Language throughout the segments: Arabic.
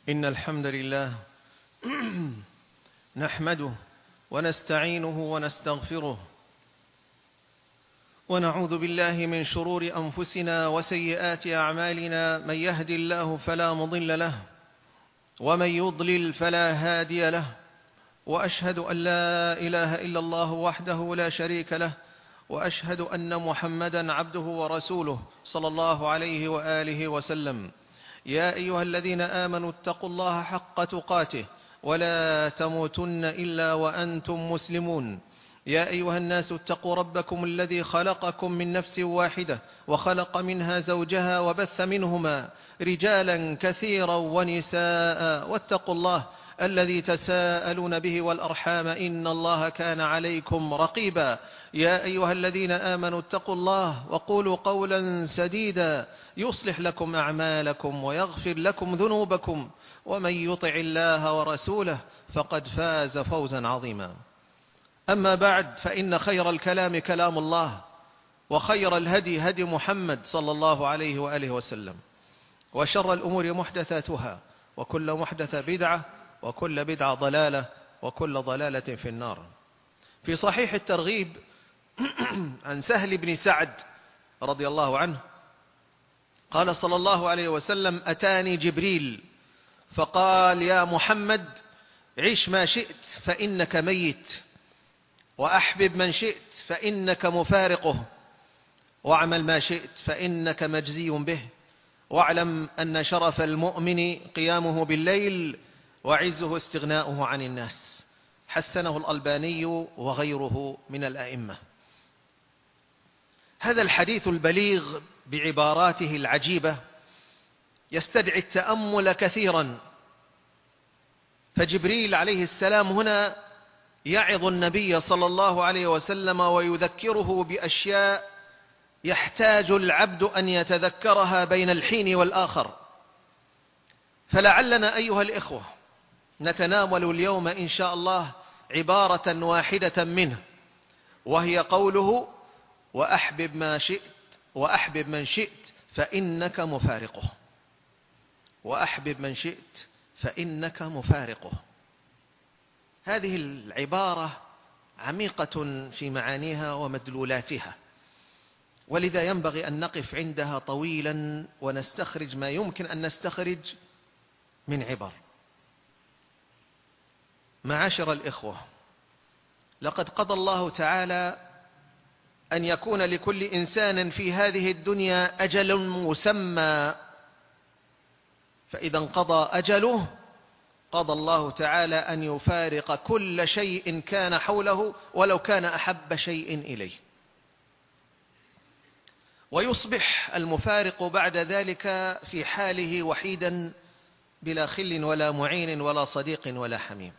إن الحمد لله نحمده ونستعينه ونستغفره ونعوذ بالله من شرور أنفسنا وسيئات أعمالنا. من يهد الله فلا مضل له ومن يضلل فلا هادي له، وأشهد أن لا إله إلا الله وحده لا شريك له، وأشهد أن محمدًا عبده ورسوله صلى الله عليه وآله وسلم. يا أيها الذين آمنوا اتقوا الله حق تقاته ولا تموتن إلا وأنتم مسلمون. يا أيها الناس اتقوا ربكم الذي خلقكم من نفس واحدة وخلق منها زوجها وبث منهما رجالا كثيرا ونساء، واتقوا الله الذي تساءلون به والأرحام إن الله كان عليكم رقيبا. يا أيها الذين آمنوا اتقوا الله وقولوا قولا سديدا يصلح لكم أعمالكم ويغفر لكم ذنوبكم، ومن يطع الله ورسوله فقد فاز فوزا عظيما. أما بعد، فإن خير الكلام كلام الله، وخير الهدي هدي محمد صلى الله عليه وآله وسلم، وشر الأمور محدثاتها، وكل محدثة بدعة، وكل بدعة ضلالة، وكل ضلالة في النار. في صحيح الترغيب عن سهل بن سعد رضي الله عنه قال صلى الله عليه وسلم: أتاني جبريل فقال: يا محمد، عش ما شئت فإنك ميت، وأحبب من شئت فإنك مفارقه، واعمل ما شئت فإنك مجزي به، واعلم أن شرف المؤمن قيامه بالليل، وعزه استغناؤه عن الناس. حسنه الألباني وغيره من الأئمة. هذا الحديث البليغ بعباراته العجيبة يستدعي التأمل كثيرا. فجبريل عليه السلام هنا يعظ النبي صلى الله عليه وسلم ويذكره بأشياء يحتاج العبد أن يتذكرها بين الحين والآخر. فلعلنا أيها الإخوة نتناول اليوم إن شاء الله عبارة واحدة منه، وهي قوله: وأحبب ما شئت وأحبب من شئت فإنك مفارقه. وأحبب من شئت فإنك مفارقه. هذه العبارة عميقة في معانيها ومدلولاتها، ولذا ينبغي أن نقف عندها طويلا ونستخرج ما يمكن أن نستخرج من عبر. معاشر الإخوة، لقد قضى الله تعالى أن يكون لكل إنسان في هذه الدنيا أجل مسمى، فإذا انقضى أجله قضى الله تعالى أن يفارق كل شيء كان حوله ولو كان أحب شيء إليه، ويصبح المفارق بعد ذلك في حاله وحيدا بلا خل ولا معين ولا صديق ولا حميم.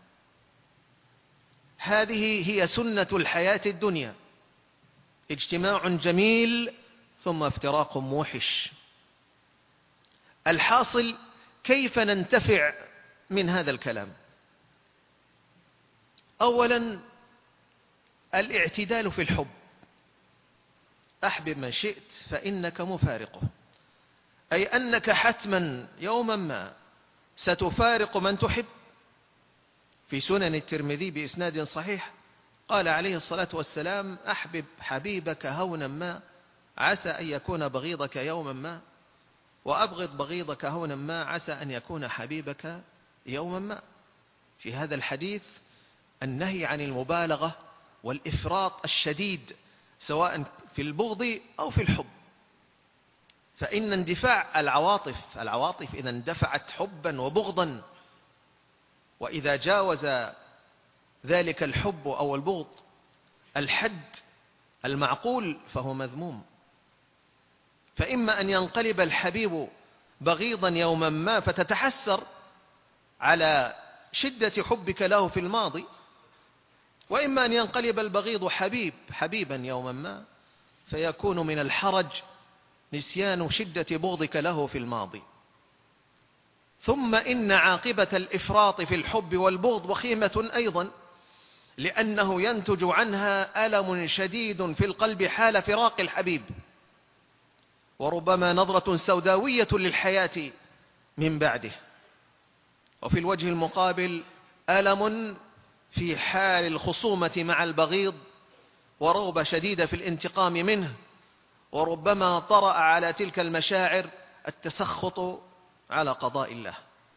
هذه هي سنة الحياة الدنيا: اجتماع جميل ثم افتراق موحش. الحاصل، كيف ننتفع من هذا الكلام؟ أولا، الاعتدال في الحب. أحبب من شئت فإنك مفارقه، أي أنك حتما يوما ما ستفارق من تحب. في سنن الترمذي بإسناد صحيح قال عليه الصلاة والسلام: أحبب حبيبك هونا ما عسى أن يكون بغيضك يوما ما، وأبغض بغيضك هونا ما عسى أن يكون حبيبك يوما ما. في هذا الحديث النهي عن المبالغة والإفراط الشديد سواء في البغض أو في الحب. فإن اندفاع العواطف إذا اندفعت حبا وبغضا، وإذا جاوز ذلك الحب أو البغض الحد المعقول فهو مذموم. فإما أن ينقلب الحبيب بغيضا يوما ما فتتحسر على شدة حبك له في الماضي، وإما أن ينقلب البغيض حبيبا يوما ما فيكون من الحرج نسيان شدة بغضك له في الماضي. ثم إن عاقبة الإفراط في الحب والبغض وخيمة أيضا، لأنه ينتج عنها ألم شديد في القلب حال فراق الحبيب، وربما نظرة سوداوية للحياة من بعده. وفي الوجه المقابل ألم في حال الخصومة مع البغيض، ورغبة شديدة في الانتقام منه، وربما طرأ على تلك المشاعر التسخط على قضاء الله.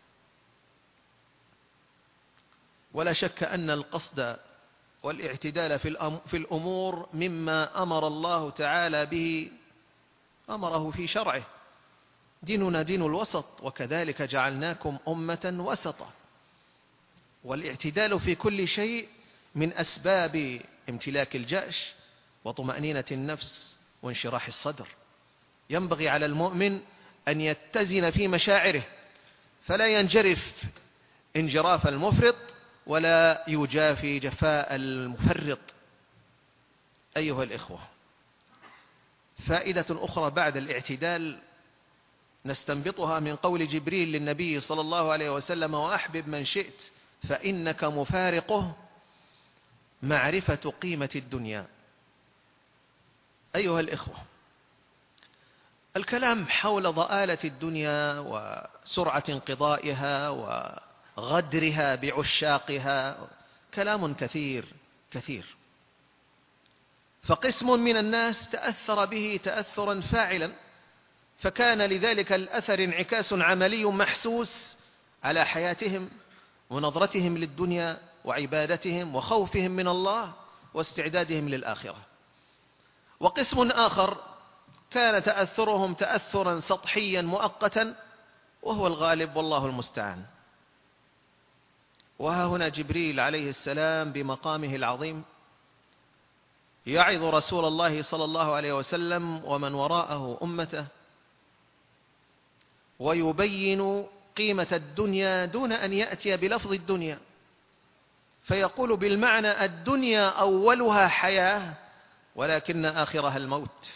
ولا شك أن القصد والاعتدال في الأمور مما أمر الله تعالى به، أمره في شرعه. ديننا دين الوسط، وكذلك جعلناكم أمة وسطا. والاعتدال في كل شيء من أسباب امتلاك الجأش وطمأنينة النفس وانشراح الصدر. ينبغي على المؤمن أن يتزن في مشاعره، فلا ينجرف انجراف المفرط ولا يجافي جفاء المفرط. أيها الإخوة، فائدة أخرى بعد الاعتدال نستنبطها من قول جبريل للنبي صلى الله عليه وسلم: وأحبب من شئت فإنك مفارقه، معرفة قيمة الدنيا. أيها الإخوة، الكلام حول ضآلة الدنيا وسرعة انقضائها وغدرها بعشاقها كلام كثير كثير. فقسم من الناس تأثر به تأثرا فاعلا، فكان لذلك الأثر انعكاس عملي محسوس على حياتهم ونظرتهم للدنيا وعبادتهم وخوفهم من الله واستعدادهم للآخرة. وقسم آخر كان تأثرهم تأثرا سطحيا مؤقتا، وهو الغالب والله المستعان. وها هنا جبريل عليه السلام بمقامه العظيم يعظ رسول الله صلى الله عليه وسلم ومن وراءه أمته، ويبين قيمة الدنيا دون أن يأتي بلفظ الدنيا، فيقول بالمعنى: الدنيا أولها حياة ولكن آخرها الموت،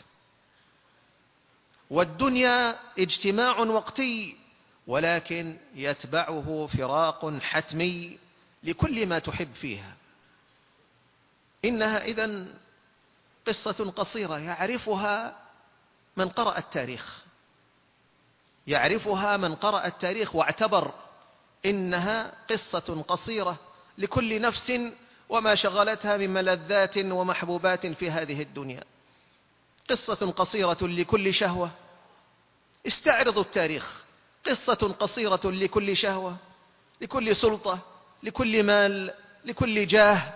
والدنيا اجتماع وقتي ولكن يتبعه فراق حتمي لكل ما تحب فيها. إنها إذن قصة قصيرة يعرفها من قرأ التاريخ، يعرفها من قرأ التاريخ واعتبر إنها قصة قصيرة لكل نفس وما شغلتها من ملذات ومحبوبات في هذه الدنيا، قصة قصيرة لكل شهوة. استعرضوا التاريخ، قصة قصيرة لكل شهوة، لكل سلطة، لكل مال، لكل جاه،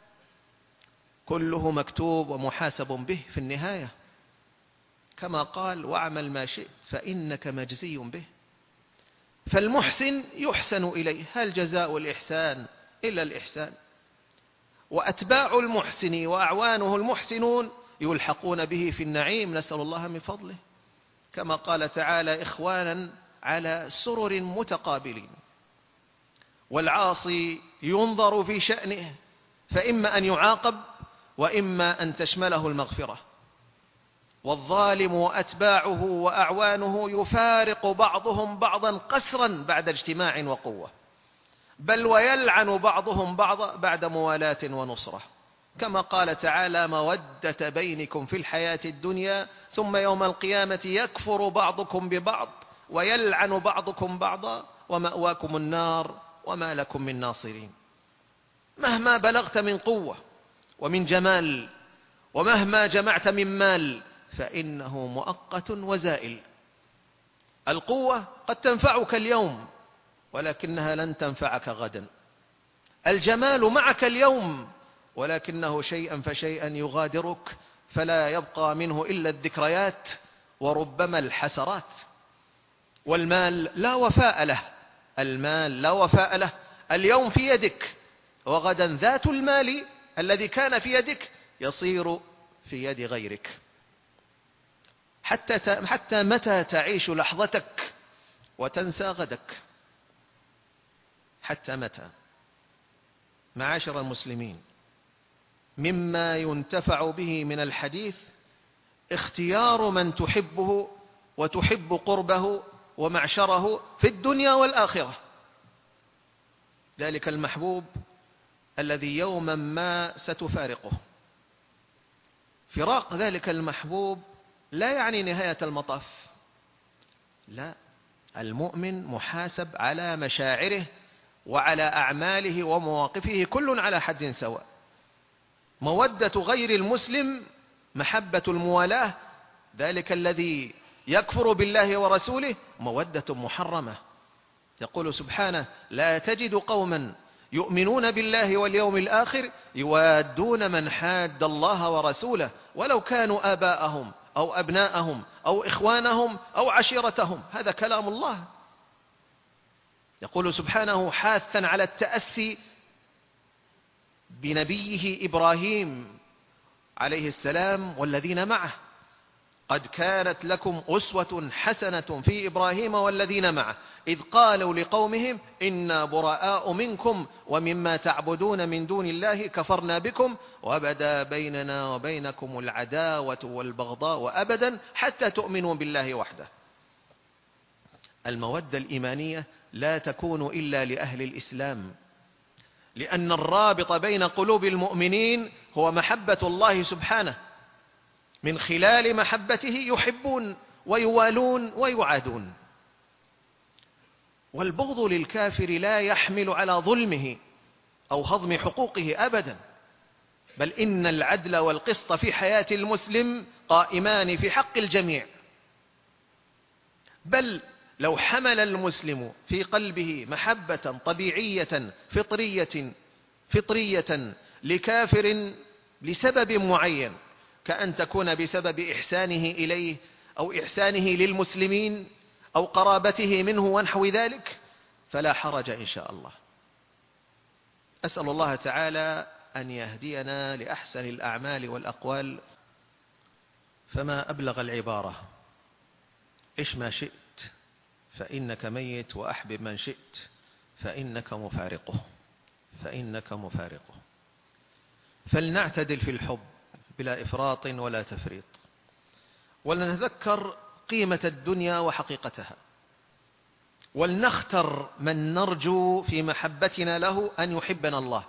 كله مكتوب ومحاسب به في النهاية، كما قال: واعمل ما شئت فإنك مجزي به. فالمحسن يحسن إليه، هل جزاء الإحسان إلا الإحسان؟ وأتباع المحسن وأعوانه المحسنون يلحقون به في النعيم، نسأل الله من فضله، كما قال تعالى: إخوانا على سرر متقابلين. والعاصي ينظر في شأنه، فإما أن يعاقب وإما أن تشمله المغفرة. والظالم وأتباعه وأعوانه يفارق بعضهم بعضا قسرا بعد اجتماع وقوة، بل ويلعن بعضهم بعضا بعد موالاة ونصرة، كما قال تعالى: مودة بينكم في الحياة الدنيا ثم يوم القيامة يكفر بعضكم ببعض ويلعن بعضكم بعضا ومأواكم النار وما لكم من ناصرين. مهما بلغت من قوة ومن جمال ومهما جمعت من مال فإنه مؤقت وزائل. القوة قد تنفعك اليوم ولكنها لن تنفعك غدا. الجمال معك اليوم ولكنه شيئا فشيئا يغادرك، فلا يبقى منه إلا الذكريات وربما الحسرات. والمال لا وفاء له، المال لا وفاء له، اليوم في يدك وغدا ذات المال الذي كان في يدك يصير في يد غيرك. حتى متى تعيش لحظتك وتنسى غدك؟ حتى متى؟ معاشر المسلمين، مما ينتفع به من الحديث اختيار من تحبه وتحب قربه ومعشره في الدنيا والآخرة. ذلك المحبوب الذي يوما ما ستفارقه. فراق ذلك المحبوب لا يعني نهاية المطاف، لا، المؤمن محاسب على مشاعره وعلى أعماله ومواقفه كل على حد سواء. مودة غير المسلم محبة الموالاة، ذلك الذي يكفر بالله ورسوله مودة محرمة. يقول سبحانه: لا تجد قوما يؤمنون بالله واليوم الآخر يوادون من حاد الله ورسوله ولو كانوا آباءهم أو أبناءهم أو إخوانهم أو عشيرتهم. هذا كلام الله. يقول سبحانه حاثا على التأسي بنبيه إبراهيم عليه السلام والذين معه: قد كانت لكم أسوة حسنة في إبراهيم والذين معه إذ قالوا لقومهم إنا براء منكم ومما تعبدون من دون الله كفرنا بكم وبدا بيننا وبينكم العداوة والبغضاء أبدا حتى تؤمنوا بالله وحده. المودة الإيمانية لا تكون إلا لأهل الإسلام، لأن الرابط بين قلوب المؤمنين هو محبة الله سبحانه. من خلال محبته يحبون ويوالون ويعادون. والبغض للكافر لا يحمل على ظلمه أو هضم حقوقه أبدا، بل إن العدل والقسط في حياة المسلم قائمان في حق الجميع. بل لو حمل المسلم في قلبه محبة طبيعية فطرية لكافر لسبب معين، كأن تكون بسبب إحسانه إليه أو إحسانه للمسلمين أو قرابته منه ونحو ذلك، فلا حرج إن شاء الله. أسأل الله تعالى أن يهدينا لأحسن الأعمال والأقوال. فما أبلغ العبارة: عش ما شئت فإنك ميت، وأحبب من شئت فإنك مفارقه. فلنعتدل في الحب بلا إفراط ولا تفريط، ولنتذكر قيمة الدنيا وحقيقتها، ولنختر من نرجو في محبتنا له أن يحبنا الله،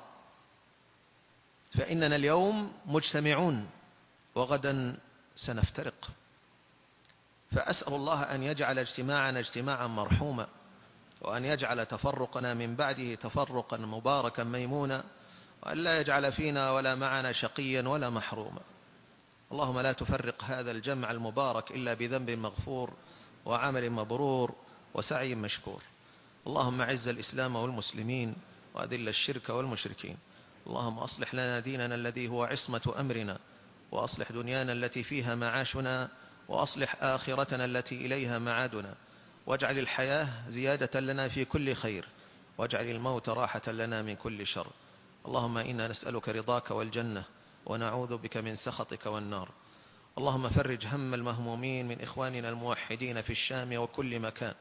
فإننا اليوم مجتمعون وغدا سنفترق. فأسأل الله أن يجعل اجتماعنا اجتماعا مرحوما، وأن يجعل تفرقنا من بعده تفرقا مباركا ميمونا، وأن لا يجعل فينا ولا معنا شقيا ولا محروما. اللهم لا تفرق هذا الجمع المبارك إلا بذنب مغفور وعمل مبرور وسعي مشكور. اللهم أعز الإسلام والمسلمين وأذل الشرك والمشركين. اللهم أصلح لنا ديننا الذي هو عصمة أمرنا، وأصلح دنيانا التي فيها معاشنا، وأصلح آخرتنا التي إليها معادنا، واجعل الحياة زيادة لنا في كل خير، واجعل الموت راحة لنا من كل شر. اللهم إنا نسألك رضاك والجنة، ونعوذ بك من سخطك والنار. اللهم فرج هم المهمومين من إخواننا الموحدين في الشام وكل مكان.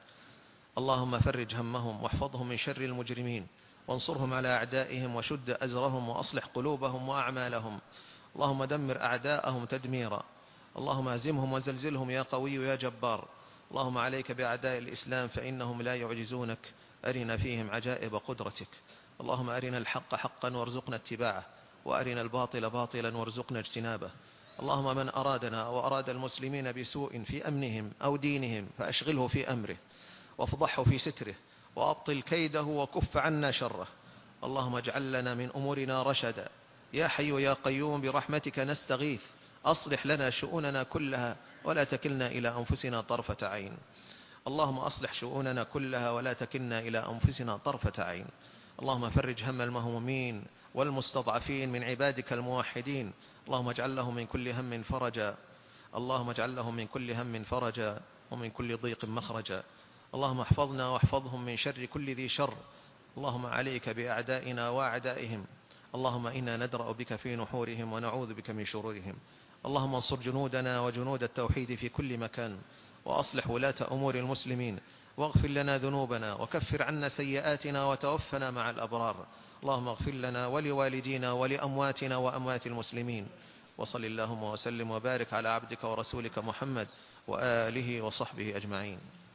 اللهم فرج همهم واحفظهم من شر المجرمين، وانصرهم على أعدائهم وشد أزرهم وأصلح قلوبهم وأعمالهم. اللهم دمر أعداءهم تدميرا. اللهم اهزمهم وزلزلهم يا قوي يا جبار. اللهم عليك بأعداء الإسلام فإنهم لا يعجزونك. أرنا فيهم عجائب قدرتك. اللهم أرنا الحق حقا وارزقنا اتباعه، وأرنا الباطل باطلا وارزقنا اجتنابه. اللهم من أرادنا وأراد المسلمين بسوء في أمنهم أو دينهم فأشغله في أمره، وافضحه في ستره، وأبطل كيده وكف عنا شره. اللهم اجعل لنا من أمورنا رشدا. يا حي يا قيوم برحمتك نستغيث. أصلح لنا شؤوننا كلها ولا تكلنا إلى أنفسنا طرفة عين. اللهم أصلح شؤوننا كلها ولا تكلنا إلى أنفسنا طرفة عين. اللهم فرج هم المهمومين والمستضعفين من عبادك الموحدين. اللهم اجعل لهم من كل هم فرجا. اللهم اجعل لهم من كل هم فرجا ومن كل ضيق مخرجا. اللهم احفظنا واحفظهم من شر كل ذي شر. اللهم عليك بأعدائنا وأعدائهم. اللهم إنا ندرأ بك في نحورهم ونعوذ بك من شرورهم. اللهم انصر جنودنا وجنود التوحيد في كل مكان، وأصلح ولاة أمور المسلمين، واغفر لنا ذنوبنا وكفر عنا سيئاتنا وتوفنا مع الأبرار. اللهم اغفر لنا ولوالدينا ولأمواتنا وأموات المسلمين. وصل اللهم وسلم وبارك على عبدك ورسولك محمد وآله وصحبه أجمعين.